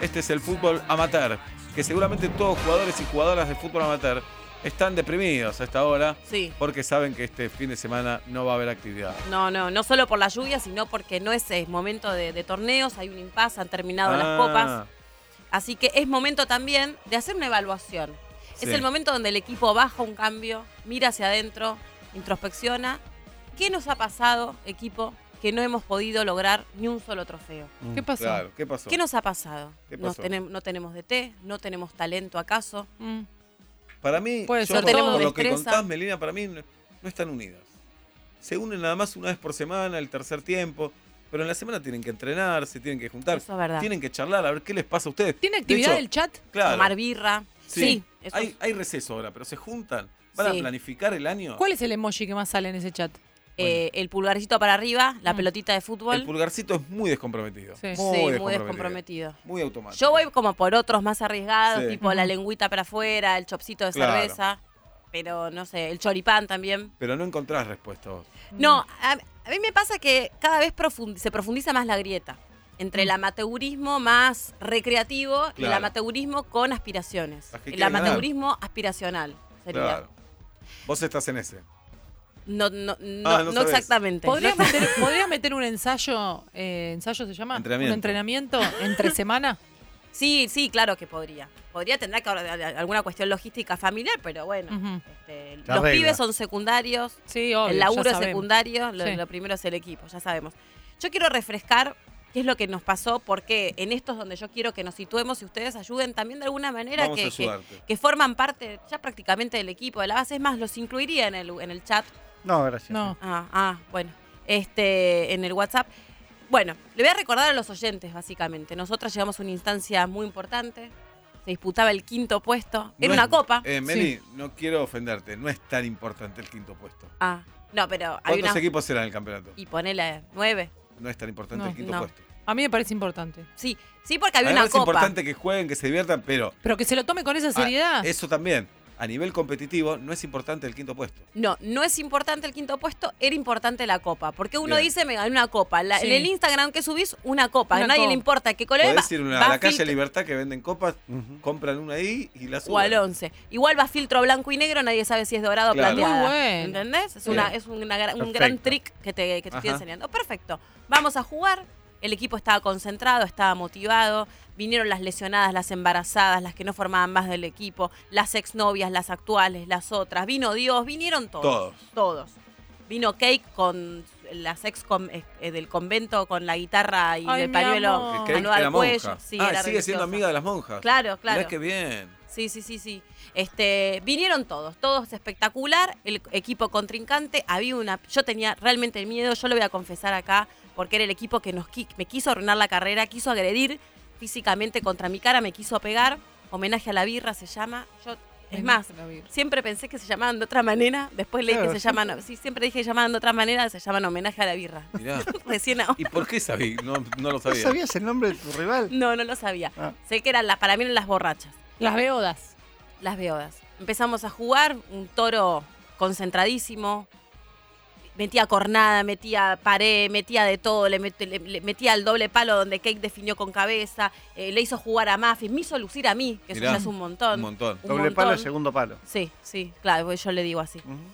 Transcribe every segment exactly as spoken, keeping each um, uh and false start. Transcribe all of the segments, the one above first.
Este es el fútbol amateur, que seguramente todos jugadores y jugadoras de fútbol amateur están deprimidos a esta hora, sí. porque saben que este fin de semana no va a haber actividad. No, no, no solo por la lluvia, sino porque no es, es momento de, de torneos, hay un impasse, han terminado Ah. las copas. Así que es momento también de hacer una evaluación. Sí. Es el momento donde el equipo baja un cambio, mira hacia adentro, introspecciona. ¿Qué nos ha pasado, equipo, que no hemos podido lograr ni un solo trofeo? Mm, ¿Qué pasó? Claro, ¿qué pasó? ¿Qué nos ha pasado? ¿Qué Nos pasó? tenem- no tenemos D T, no tenemos talento acaso. Mm. Para mí, Puede yo ser. por, No tenemos por lo que destreza. contás, Melina, para mí no, no están unidas. Se unen nada más una vez por semana, el tercer tiempo, pero en la semana tienen que entrenar, se tienen que juntar, Eso es verdad. tienen que charlar, a ver qué les pasa a ustedes. ¿Tiene De actividad hecho, del chat? Claro, Tomar birra. sí, Sí, eso hay, hay receso ahora, pero se juntan, van Sí. a planificar el año. ¿Cuál es el emoji que más sale en ese chat? Eh, el pulgarcito para arriba, la Mm. pelotita de fútbol. El pulgarcito es muy descomprometido. Sí. Muy, sí, muy descomprometido. descomprometido. Muy automático. Yo voy como por otros más arriesgados, Sí. tipo la Ujú. lengüita para afuera, el chopsito de Claro. cerveza, pero no sé, el choripán también. Pero no encontrás respuesta vos. No, a, a mí me pasa que cada vez profund- se profundiza más la grieta entre el amateurismo más recreativo y el Claro. amateurismo con aspiraciones. Las que El quieren ganar. amateurismo aspiracional sería. Claro. Vos estás en ese. No, no, no, Ah, no no sabés. exactamente. ¿Podrías No- meter, ¿podrías meter un ensayo, eh, ensayo se llama? Entrenamiento. ¿Un entrenamiento entre semana? Sí, sí, claro que podría. Podría tener que haber alguna cuestión logística familiar, pero bueno, Ujú. este, La los regla. pibes son secundarios, Sí, obvio. el ya laburo es sabemos. secundario, lo, Sí. lo primero es el equipo, ya sabemos. Yo quiero refrescar qué es lo que nos pasó, porque en estos donde yo quiero que nos situemos y ustedes ayuden también de alguna manera Vamos a que, que, ayudarte. que forman parte ya prácticamente del equipo de la base. Es más, los incluiría en el, en el chat. No, gracias. No. Ah, ah, bueno, este, en el WhatsApp. Bueno, le voy a recordar a los oyentes, básicamente. Nosotras llevamos una instancia muy importante. Se disputaba el quinto puesto. Era No una es- copa. Eh, Meli, no quiero ofenderte, no es tan importante el quinto puesto. Ah, no, pero hay ¿Cuántos una... equipos eran en el campeonato? Y ponele nueve. No es tan importante No, el quinto no. puesto. A mí me parece importante. Sí, sí, porque había Además una es copa. importante que jueguen, que se diviertan, pero Pero que se lo tome con esa ah, seriedad. eso también, a nivel competitivo, no es importante el quinto puesto. No, no es importante el quinto puesto, era importante la copa. Porque uno Bien. dice, me gané una copa. La- Sí. En el Instagram que subís, una copa. Una a nadie copa. le importa qué color Podés va- ir a una- va a la calle filtro- Libertad que venden copas, Ujú. compran una ahí y la O suben. al once. Igual va filtro blanco y negro, nadie sabe si es dorado o Claro. plateada. Muy bueno. ¿Entendés? Es, Bien. una, es una gra- un Perfecto. gran trick que te, que te estoy Ajá. enseñando. Perfecto. Vamos a jugar. El equipo estaba concentrado, estaba motivado. Vinieron las lesionadas, las embarazadas, las que no formaban más del equipo, las exnovias, las actuales, las otras. Vino Dios, vinieron todos. Todos. Todos. Vino Cake con las ex con- eh, del convento con la guitarra y Ay, el mi pañuelo amor. Que anual era al cuello. monja. Sí, ah, era sigue siendo religiosa. amiga de las monjas. Claro, claro. Mirá qué bien. Sí, sí, sí, sí. Este, vinieron todos, todos espectacular, el equipo contrincante, había una, yo tenía realmente miedo, yo lo voy a confesar acá, porque era el equipo que nos qui- me quiso arruinar la carrera, quiso agredir físicamente contra mi cara, me quiso pegar, homenaje a la birra se llama, yo, es más, siempre pensé que se llamaban de otra manera, después leí Claro, que se llaman, sí, siempre dije que se llamaban de otra manera, se llaman homenaje a la birra. Mirá. Recién ahora. ¿Y por qué sabí? No, no lo ¿No sabía. sabías el nombre de tu rival? No, no lo sabía. Ah. Sé que eran las, para mí eran las borrachas. Las beodas. Las beodas. Empezamos a jugar, un toro concentradísimo, metía cornada, metía pared, metía de todo, le, met- le- le metía el doble palo donde Cake definió con cabeza, eh, le hizo jugar a Muffin, me hizo lucir a mí, que Mirá, eso ya es un montón. Un montón. Un Doble montón. palo, segundo palo. Sí, sí, claro, porque yo le digo así. Ujú.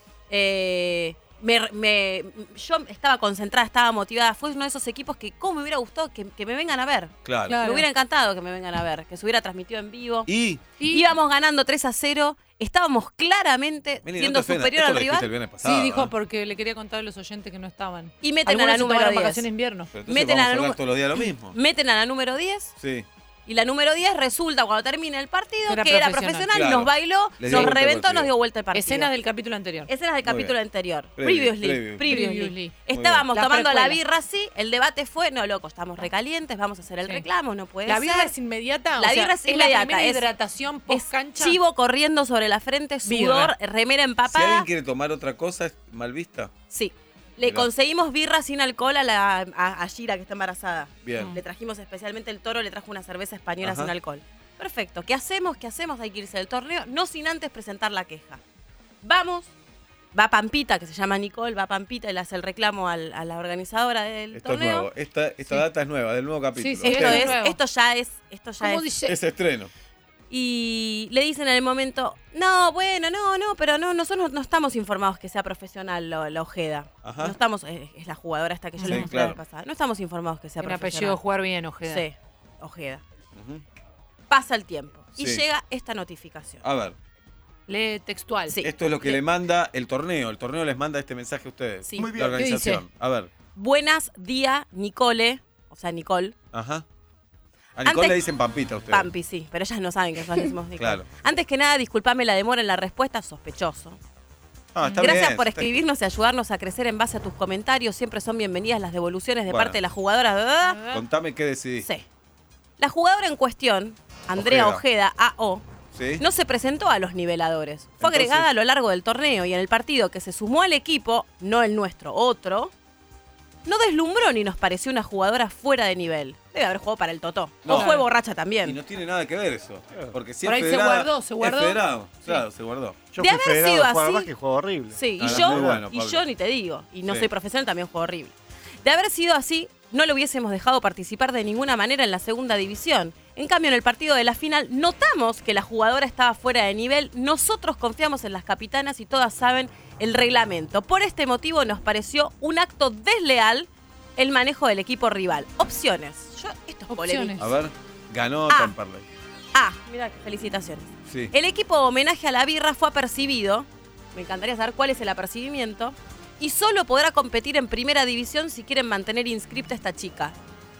Eh, me- me- yo estaba concentrada, estaba motivada, fue uno de esos equipos que cómo me hubiera gustado que, que me vengan a ver. Claro. Claro. Me hubiera encantado que me vengan a ver, que se hubiera transmitido en vivo. Y, Y Íbamos ganando tres a cero, estábamos claramente Meli, no siendo te ofendas, superior esto al lo dijiste el rival viernes pasado. sí, dijo ¿eh? porque le quería contar a los oyentes que no estaban. y meten a la Algunos se número tomaron diez. vacaciones de invierno. Pero entonces Meten a vamos la a hablar nu- todos los días lo mismo. Meten a la número diez Sí. y la número diez resulta cuando termina el partido Era que era profesional. profesional, Claro. nos bailó, Les dio nos vuelta el reventó, partido. nos dio vuelta el partido. Escenas del capítulo anterior. Escenas del Muy capítulo bien. anterior. Preview, Previously. preview. Previously. Previously. Estábamos La tomando la precuela. birra, sí, el debate fue, no, loco, estamos recalientes, vamos a hacer el Sí. reclamo, no puede ¿La ser. birra es inmediata? La O sea, birra es la inmediata, primera es- hidratación Es post cancha. chivo corriendo sobre la frente, sudor, Birra. remera Si empapada. alguien quiere tomar otra cosa, ¿es mal vista? Sí. Le Mirá. conseguimos birra sin alcohol a, la, a, a Gira, que está embarazada. Bien. Le trajimos especialmente el toro, le trajo una cerveza española Ajá. sin alcohol. Perfecto. ¿Qué hacemos? ¿Qué hacemos? Hay que irse del torneo, no sin antes presentar la queja. Vamos va Pampita, que se llama Nicole, va Pampita y le hace el reclamo al- a la organizadora del Esto es torneo. nuevo. Esta, esta Sí. data es nueva, del nuevo capítulo. Sí, sí, Esto, Esto es, nuevo. esto ya es, esto ya ¿Cómo es. dice? Es estreno. Y le dicen en el momento, no, bueno, no, no, pero no, nosotros no estamos informados que sea profesional lo- la Ojeda. Ajá. No estamos, es, es la jugadora esta que yo Sí, les mostré la claro. vez pasada. No estamos informados que sea Un apellido profesional. jugar bien, Ojeda. Sí, Ojeda. Ujú. Pasa el tiempo y Sí. llega esta notificación. A ver, Lee textual. Sí. esto es lo que Le- le manda el torneo. El torneo les manda este mensaje a ustedes. Sí. Muy La bien. ¿Qué organización. dice? A ver. Buenas días, Nicole, o sea, Nicole. Ajá. A Nicole Antes- le dicen Pampita a ustedes. Pampi, sí, pero ellas no saben que nosotros le decimos Nicole. Claro. Antes que nada, disculpame la demora en la respuesta, sospechoso. Ah, está Gracias bien, por está- escribirnos y ayudarnos a crecer en base a tus comentarios. Siempre son bienvenidas las devoluciones de Bueno. parte de las jugadoras. ¿Verdad? Contame qué decidís. Sí. La jugadora en cuestión, Andrea Ojeda, A O, ¿Sí? no se presentó a los niveladores. Fue Entonces- agregada a lo largo del torneo y en el partido que se sumó al equipo, no el nuestro, otro, no deslumbró ni nos pareció una jugadora fuera de nivel. Debe haber jugado para el Totó. No. O fue borracha Y también. no tiene nada que ver eso. Porque si Por es ahí se federada, guardó, se es guardó. federado. Sí. Claro, se guardó. Yo De fui haber federado sido de jugar así- más que juego horrible. Sí, Ah, y no, yo, muy bueno, y Pablo. yo ni te digo, y no Sí. soy profesional, también juego horrible. De haber sido así, no le hubiésemos dejado participar de ninguna manera en la segunda división. En cambio, en el partido de la final, notamos que la jugadora estaba fuera de nivel. Nosotros confiamos en las capitanas y todas saben el reglamento. Por este motivo, nos pareció un acto desleal el manejo del equipo rival. Opciones. Yo, esto es polémico. Opciones. A ver, ganó Ah. Temperley. Ah, mira, felicitaciones. Sí. El equipo homenaje a la birra fue apercibido. Me encantaría saber cuál es el apercibimiento. Y solo podrá competir en primera división si quieren mantener inscripta a esta chica.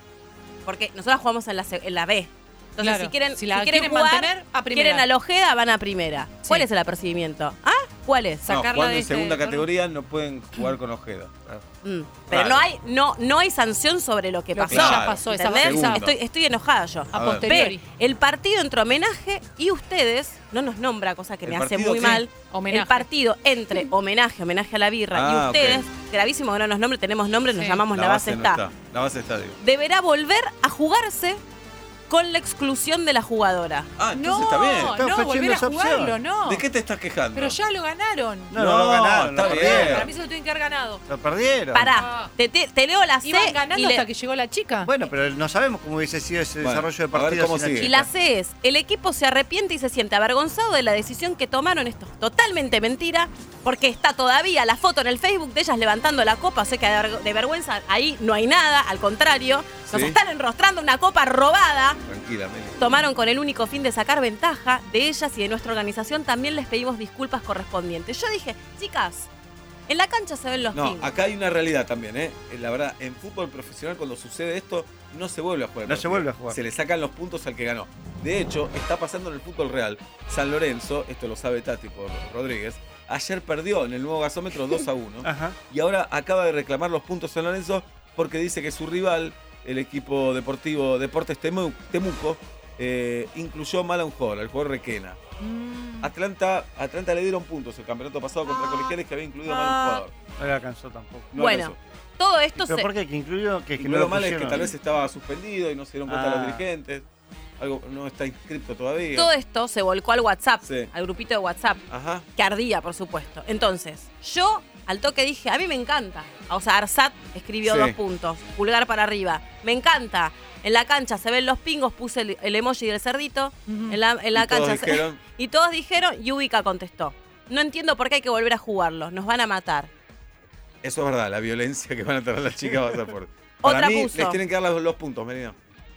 Porque nosotros jugamos en la, se- en la B. Entonces, Claro, si quieren, si la si quieren quieren jugar, mantener, a primera. quieren a la Ojeda, van a primera. ¿Cuál Sí. es el apercibimiento? ¿Ah? ¿Cuál es? No, sacarla jugando de en este segunda torneo. categoría no pueden jugar con Ojeda. Mm, Pero Raro. no hay, no, no hay sanción sobre lo que Lo pasó. que ya Claro. pasó, esa, ¿Entendés? esa- Segundo. Estoy, estoy enojada yo. a A ver. posteriori. Ve, el partido entre homenaje y ustedes, no nos nombra, cosa que ¿El me hace partido muy qué? mal. Homenaje. El partido entre homenaje, homenaje a la birra Ah, y ok. ustedes, gravísimo que no nos nombre, tenemos nombre, nos Sí. llamamos La, Base no está. La base está, digo. Deberá volver a jugarse con la exclusión de la jugadora. Ah, entonces No, está bien. Está no, ofreciendo volver a esa opción. jugarlo, no. ¿De qué te estás quejando? Pero ya lo ganaron. No, no, lo ganaron, está lo bien. perdieron. Para mí se lo tienen que haber ganado. Lo perdieron. Pará, Ah. te, te- te leo la C Iban ganando y, le- hasta que llegó la chica. Bueno, pero no sabemos cómo hubiese sido ese Bueno, desarrollo de a ver partido. cómo sin la sigue. y chica. la C es, el equipo se arrepiente y se siente avergonzado de la decisión que tomaron. Esto es totalmente mentira, porque está todavía la foto en el Facebook de ellas levantando la copa. O sea que de, ver- de vergüenza ahí no hay nada, al contrario, nos Sí. están enrostrando una copa robada. Tranquila, Meli. Tomaron con el único fin de sacar ventaja de ellas y de nuestra organización. También les pedimos disculpas correspondientes. Yo dije, chicas, en la cancha se ven los No, pingos. acá hay una realidad también, ¿eh? La verdad, en fútbol profesional cuando sucede esto, no se vuelve a jugar. el No se partido. vuelve a jugar. Se le sacan los puntos al que ganó. De hecho, está pasando en el fútbol real. San Lorenzo, esto lo sabe Tati por Rodríguez, ayer perdió en el nuevo gasómetro dos a uno. Ajá. Y ahora acaba de reclamar los puntos San Lorenzo porque dice que su rival, el equipo deportivo Deportes Temu- Temuco, eh, incluyó mal a un jugador, al jugador Requena. Mm. Atlanta, Atlanta le dieron puntos el campeonato pasado contra Ah. Colegiales que había incluido mal a un Ah. jugador. No le alcanzó tampoco. No Bueno, alcanzó. Todo esto ¿Pero se... por qué? ¿Que incluyó? Que, Y que no lo lo malo es que pusieron. tal vez estaba suspendido y no se dieron cuenta Ah. los dirigentes. Algo no está inscripto todavía. Todo esto se volcó al WhatsApp, Sí. al grupito de WhatsApp. Ajá. Que ardía, por supuesto. Entonces, yo al toque dije, a mí me encanta. O sea, Arsat escribió Sí. dos puntos, pulgar para arriba. Me encanta. En la cancha se ven los pingos, puse el, el emoji del cerdito. Ujú. En la, en la Y todos cancha se- dijeron- y todos dijeron, y Ubica contestó. No entiendo por qué hay que volver a jugarlo, nos van a matar. Eso es verdad, la violencia que van a tener las chicas va a ser fuerte. Para Otra mí puso. les tienen que dar los, los puntos, Melina.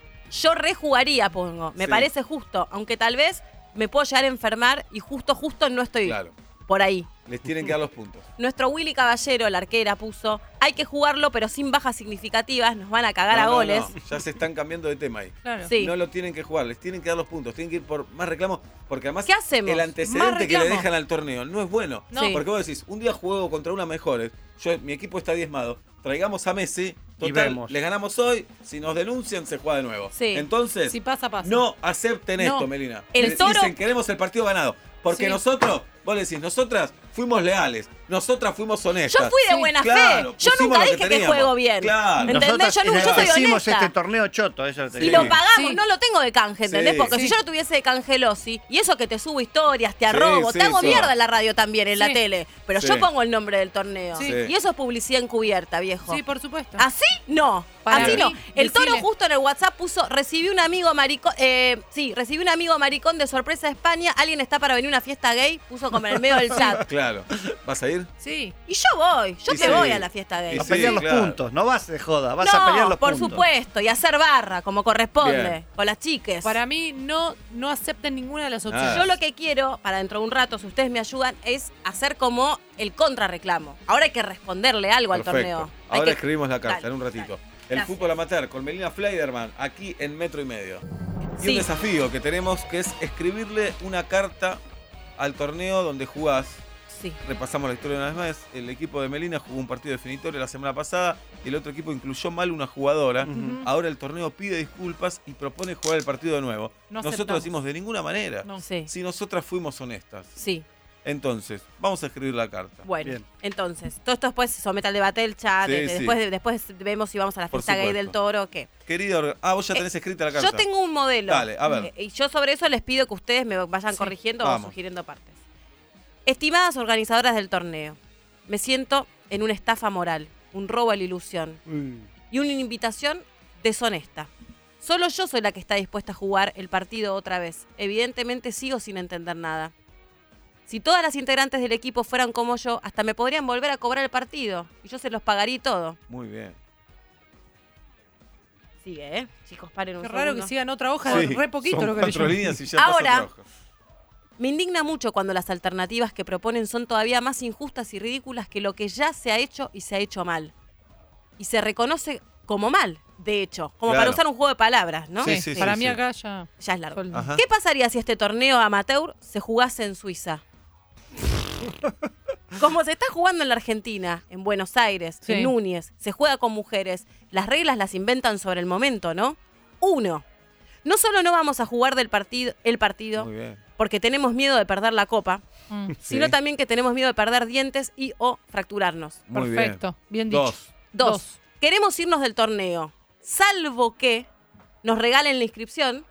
Yo rejugaría, pongo. Me Sí. parece justo, aunque tal vez me puedo llegar a enfermar y justo, justo no estoy Claro. por ahí. Les tienen que dar los puntos. Nuestro Willy Caballero, la arquera, puso, hay que jugarlo, pero sin bajas significativas, nos van a cagar No, a no, goles. no, ya se están cambiando de tema ahí. Claro. Sí. No lo tienen que jugar, les tienen que dar los puntos, tienen que ir por más reclamos, porque además ¿Qué hacemos? el Más antecedente que le reclamo. dejan al torneo no es bueno. No. Sí. Porque vos decís, un día juego contra una mejores, yo, mi equipo está diezmado, traigamos a Messi, total, vemos. les ganamos hoy, si nos denuncian se juega de nuevo. Sí. Entonces, Si pasa, pasa. no acepten No. esto, Melina. El Les toro- Dicen, queremos el partido ganado, porque Sí. nosotros, vos le decís, nosotras fuimos leales. Nosotras fuimos honestas. Yo fui de Sí, buena claro, fe. Yo pusimos nunca lo que dije que, teníamos. juego bien. Claro. ¿Entendés? Nosotras Yo, no, yo soy hicimos honesta. este torneo choto, eso te Y digo. lo pagamos, Sí. no lo tengo de canje, ¿entendés? Sí. Porque Sí. si yo lo tuviese de canje Losi, y eso que te subo historias, te Sí, arrobo, sí, te hago sí. mierda en la radio también, en la Sí. tele. Pero Sí. yo pongo el nombre del torneo. Sí. Y eso es publicidad encubierta, viejo. Sí, por supuesto. ¿Así? No. Para Así mí, no. El toro decile. justo en el WhatsApp puso, recibí un amigo maricón, eh, sí, recibí un amigo maricón de sorpresa de España, alguien está para venir a una fiesta gay, puso como en el medio del chat. Claro. ¿Vas a ir? Sí. Y yo voy, yo Y que sí. voy a la fiesta gay. Y A sí, pelear los claro. puntos, no vas de joda, vas a no, pelear los por puntos. supuesto, y hacer barra, como corresponde, Bien. con las chiques. Para mí no, no acepten ninguna de las opciones. Ah. Yo lo que quiero, para dentro de un rato, si ustedes me ayudan, es hacer como el contrarreclamo. Ahora hay que responderle algo al Perfecto. torneo. Hay Ahora que- escribimos la carta Dale, en un ratito. dale. El Gracias. fútbol amateur con Melina Fleiderman, aquí en Metro y Medio. Y Sí. un desafío que tenemos que es escribirle una carta al torneo donde jugás. Sí. Repasamos la historia una vez más. El equipo de Melina jugó un partido definitorio la semana pasada y el otro equipo incluyó mal una jugadora. Ujú. Ahora el torneo pide disculpas y propone jugar el partido de nuevo. No Nosotros aceptamos. decimos de ninguna manera. No. Sí. Si nosotras fuimos honestas. Sí. Entonces, vamos a escribir la carta. Bueno, Bien. entonces, todo esto después se somete al debate del chat. Sí, de- sí. después, después vemos si vamos a la Por fiesta gay supuesto. del toro o qué. Querida, orga- ah, vos ya tenés escrita la carta. Yo tengo un modelo. Dale, a ver. Eh, Y yo sobre eso les pido que ustedes me vayan Sí. corrigiendo Vamos. o sugiriendo partes. Estimadas organizadoras del torneo, me siento en una estafa moral, un robo a la ilusión Mm. y una invitación deshonesta. Solo yo soy la que está dispuesta a jugar el partido otra vez. Evidentemente sigo sin entender nada. Si todas las integrantes del equipo fueran como yo, hasta me podrían volver a cobrar el partido y yo se los pagaría y todo. Muy bien. Sigue, ¿eh? Chicos, paren un Qué raro que segundo. sigan otra hoja, Sí, de re poquito son lo que cuatro leyó. líneas y ya pasó Ahora- otra hoja. Me indigna mucho cuando las alternativas que proponen son todavía más injustas y ridículas que lo que ya se ha hecho y se ha hecho mal. Y se reconoce como mal, de hecho, como Claro. para usar un juego de palabras, ¿no? Sí, Sí, sí, para sí, mí sí. acá ya. Ya es largo. Sol- Ajá. ¿Qué pasaría si este torneo amateur se jugase en Suiza? Como se está jugando en la Argentina, en Buenos Aires, Sí. en Núñez, se juega con mujeres, las reglas las inventan sobre el momento, ¿no? Uno, no solo no vamos a jugar del partido, el partido Muy bien. porque tenemos miedo de perder la copa, Mm, sino Sí. también que tenemos miedo de perder dientes y o fracturarnos. Muy bien. perfecto. Bien, dicho. Dos. Dos, Dos. queremos irnos del torneo, salvo que nos regalen la inscripción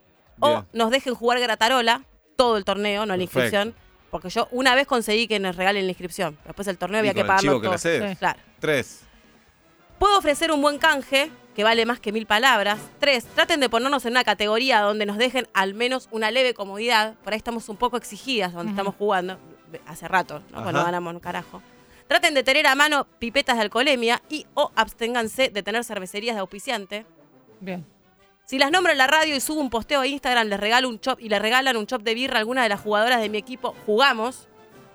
o Bien. nos dejen jugar gratarola todo el torneo, no la Perfecto. inscripción. Porque yo una vez conseguí que nos regalen la inscripción. Después el torneo Y había que con el pagarlo chivo que todo. la haces. Sí. Claro. Tres. Puedo ofrecer un buen canje, que vale más que mil palabras. Tres, traten de ponernos en una categoría donde nos dejen al menos una leve comodidad. Por ahí estamos un poco exigidas donde Ujú. estamos jugando. Hace rato, ¿no? Cuando Ajá. ganamos un carajo. Traten de tener a mano pipetas de alcoholemia y o absténganse de tener cervecerías de auspiciante. Bien. Si las nombro en la radio y subo un posteo a Instagram, les regalo un chop y le regalan un chop de birra a alguna de las jugadoras de mi equipo, jugamos.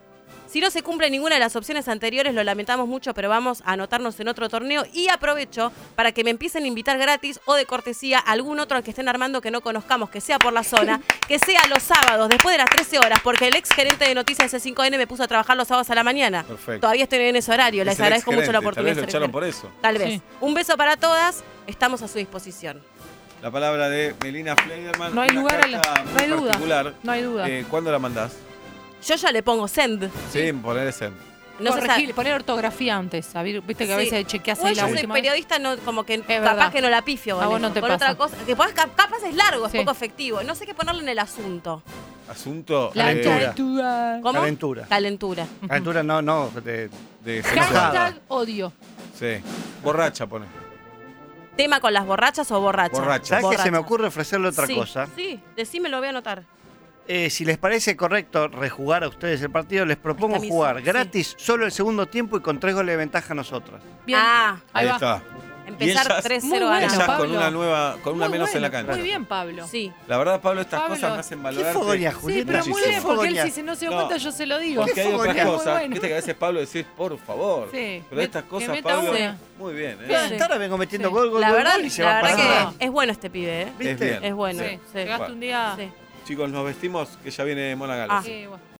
Si no se cumple ninguna de las opciones anteriores, lo lamentamos mucho, pero vamos a anotarnos en otro torneo y aprovecho para que me empiecen a invitar gratis o de cortesía a algún otro al que estén armando que no conozcamos, que sea por la zona, que sea los sábados, después de las trece horas, porque el ex gerente de Noticias C cinco N me puso a trabajar los sábados a la mañana. Perfecto. Todavía estoy en ese horario, les Es el agradezco mucho la exgerente, oportunidad. Tal vez lo de ser echaron por gerente. eso. Tal vez. Sí. Un beso para todas, estamos a su disposición. La palabra de Melina Fleiderman. No hay una lugar a la- carta no muy hay duda. particular. No hay duda. Eh, ¿Cuándo la mandás? Yo ya le pongo send. Sí, poner ese. No sé Corregir, sa- poner ortografía antes. a ver, Viste que a Sí. veces chequeas Igual ahí la yo soy última. periodista, no, como que capaz verdad. que no la pifio. A con vos eso, no te con pasa. otra cosa. Que podés- cap- capaz es largo, es Sí. poco efectivo. No sé qué ponerle en el asunto. Asunto La eh, calentura. ¿Cómo? Calentura. Calentura. Calentura no, no, de, de Hashtag odio. Sí. Borracha, pone. ¿Tema con las borrachas o borrachas? Borracha. ¿Sabes qué se me Borrachas. ocurre ofrecerle otra Sí, cosa? Sí, decime, lo voy a anotar. Eh, si les parece correcto rejugar a ustedes el partido, les propongo Está mi- jugar sí. gratis solo el segundo tiempo y con tres goles de ventaja a nosotras. Bien. Ah, Ahí Ahí va. está. empezar ellas- tres Muy cero bueno, Ellas ganando. Pablo. con una nueva, con una Muy menos en la bueno, cancha. Muy bien, Pablo. Sí. La verdad, Pablo, estas Pablo. cosas me hacen ¿Qué valorar. fogonia, Sí, Julieta? pero muy muchísimo. bien, porque él Fogonia. si se no se dio No. cuenta, yo se lo digo. Porque hay otras fogonia. cosas. Muy bueno. Viste que a veces Pablo decís, por favor. Sí. Pero Me- estas que cosas, meta Pablo. una. Muy bien, ¿eh? Bien, Sí. hasta ahora vengo metiendo Sí. gol, gol, La gol, verdad, gol y se la va verdad pasando. que es bueno este pibe, ¿eh? ¿Viste? Es bien. Es bueno. Sí. Sí. Llegaste un día. Sí. Chicos, nos vestimos que ya viene Mona Galo. Ah. Sí, bueno.